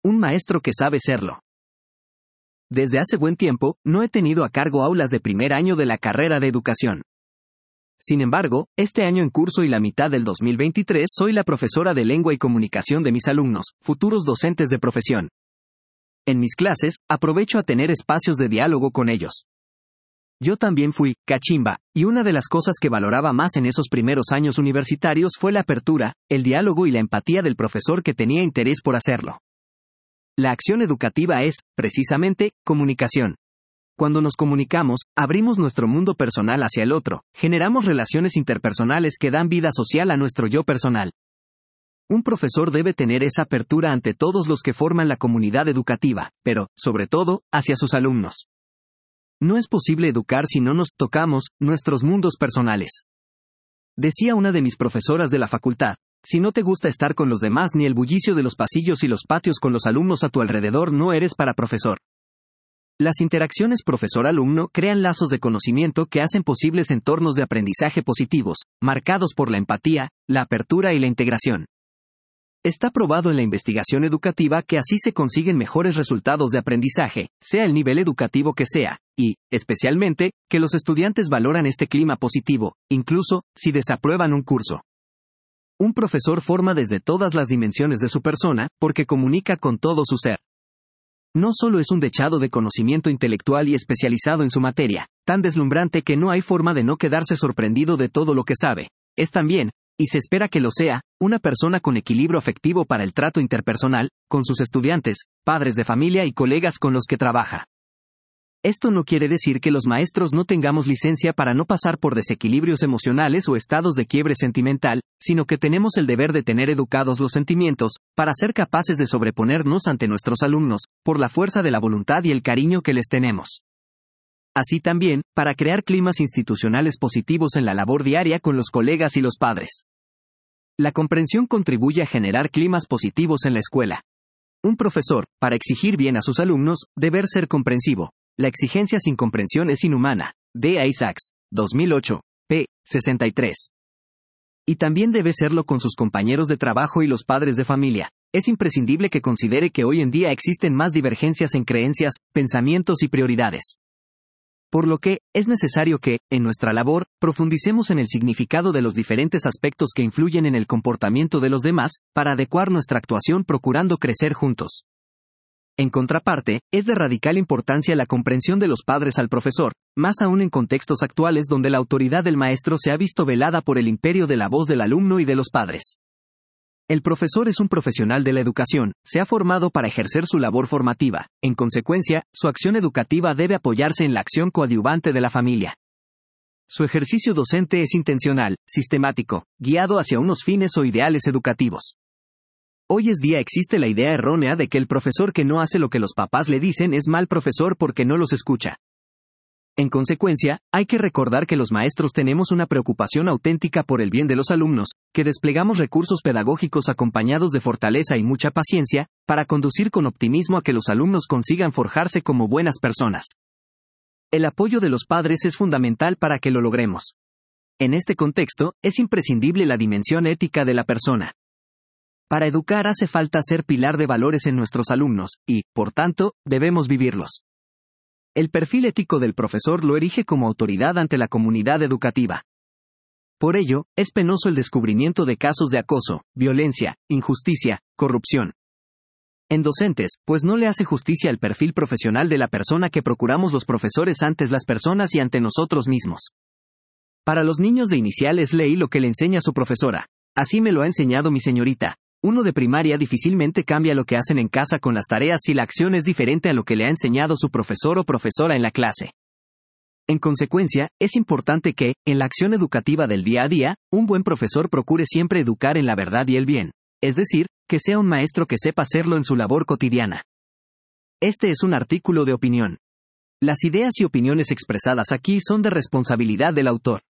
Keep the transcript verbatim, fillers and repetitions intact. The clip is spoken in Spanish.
un maestro que sabe serlo. Desde hace buen tiempo, no he tenido a cargo aulas de primer año de la carrera de educación. Sin embargo, este año en curso y la mitad del dos mil veintitrés soy la profesora de lengua y comunicación de mis alumnos, futuros docentes de profesión. En mis clases, aprovecho a tener espacios de diálogo con ellos. Yo también fui cachimba, y una de las cosas que valoraba más en esos primeros años universitarios fue la apertura, el diálogo y la empatía del profesor que tenía interés por hacerlo. La acción educativa es, precisamente, comunicación. Cuando nos comunicamos, abrimos nuestro mundo personal hacia el otro, generamos relaciones interpersonales que dan vida social a nuestro yo personal. Un profesor debe tener esa apertura ante todos los que forman la comunidad educativa, pero, sobre todo, hacia sus alumnos. No es posible educar si no nos tocamos nuestros mundos personales. Decía una de mis profesoras de la facultad, si no te gusta estar con los demás ni el bullicio de los pasillos y los patios con los alumnos a tu alrededor, no eres para profesor. Las interacciones profesor-alumno crean lazos de conocimiento que hacen posibles entornos de aprendizaje positivos, marcados por la empatía, la apertura y la integración. Está probado en la investigación educativa que así se consiguen mejores resultados de aprendizaje, sea el nivel educativo que sea, y, especialmente, que los estudiantes valoran este clima positivo, incluso, si desaprueban un curso. Un profesor forma desde todas las dimensiones de su persona, porque comunica con todo su ser. No solo es un dechado de conocimiento intelectual y especializado en su materia, tan deslumbrante que no hay forma de no quedarse sorprendido de todo lo que sabe, es también, y se espera que lo sea, una persona con equilibrio afectivo para el trato interpersonal, con sus estudiantes, padres de familia y colegas con los que trabaja. Esto no quiere decir que los maestros no tengamos licencia para no pasar por desequilibrios emocionales o estados de quiebre sentimental, sino que tenemos el deber de tener educados los sentimientos, para ser capaces de sobreponernos ante nuestros alumnos, por la fuerza de la voluntad y el cariño que les tenemos. Así también, para crear climas institucionales positivos en la labor diaria con los colegas y los padres. La comprensión contribuye a generar climas positivos en la escuela. Un profesor, para exigir bien a sus alumnos, debe ser comprensivo. La exigencia sin comprensión es inhumana. D. A. Isaacs, dos mil ocho, p. sesenta y tres. Y también debe serlo con sus compañeros de trabajo y los padres de familia. Es imprescindible que considere que hoy en día existen más divergencias en creencias, pensamientos y prioridades. Por lo que, es necesario que, en nuestra labor, profundicemos en el significado de los diferentes aspectos que influyen en el comportamiento de los demás, para adecuar nuestra actuación procurando crecer juntos. En contraparte, es de radical importancia la comprensión de los padres al profesor, más aún en contextos actuales donde la autoridad del maestro se ha visto velada por el imperio de la voz del alumno y de los padres. El profesor es un profesional de la educación, se ha formado para ejercer su labor formativa, en consecuencia, su acción educativa debe apoyarse en la acción coadyuvante de la familia. Su ejercicio docente es intencional, sistemático, guiado hacia unos fines o ideales educativos. Hoy en día existe la idea errónea de que el profesor que no hace lo que los papás le dicen es mal profesor porque no los escucha. En consecuencia, hay que recordar que los maestros tenemos una preocupación auténtica por el bien de los alumnos, que desplegamos recursos pedagógicos acompañados de fortaleza y mucha paciencia, para conducir con optimismo a que los alumnos consigan forjarse como buenas personas. El apoyo de los padres es fundamental para que lo logremos. En este contexto, es imprescindible la dimensión ética de la persona. Para educar hace falta ser pilar de valores en nuestros alumnos, y, por tanto, debemos vivirlos. El perfil ético del profesor lo erige como autoridad ante la comunidad educativa. Por ello, es penoso el descubrimiento de casos de acoso, violencia, injusticia, corrupción. En docentes, pues no le hace justicia al perfil profesional de la persona que procuramos los profesores ante las personas y ante nosotros mismos. Para los niños de inicial es ley lo que le enseña su profesora. Así me lo ha enseñado mi señorita. Uno de primaria difícilmente cambia lo que hacen en casa con las tareas si la acción es diferente a lo que le ha enseñado su profesor o profesora en la clase. En consecuencia, es importante que, en la acción educativa del día a día, un buen profesor procure siempre educar en la verdad y el bien, es decir, que sea un maestro que sepa hacerlo en su labor cotidiana. Este es un artículo de opinión. Las ideas y opiniones expresadas aquí son de responsabilidad del autor.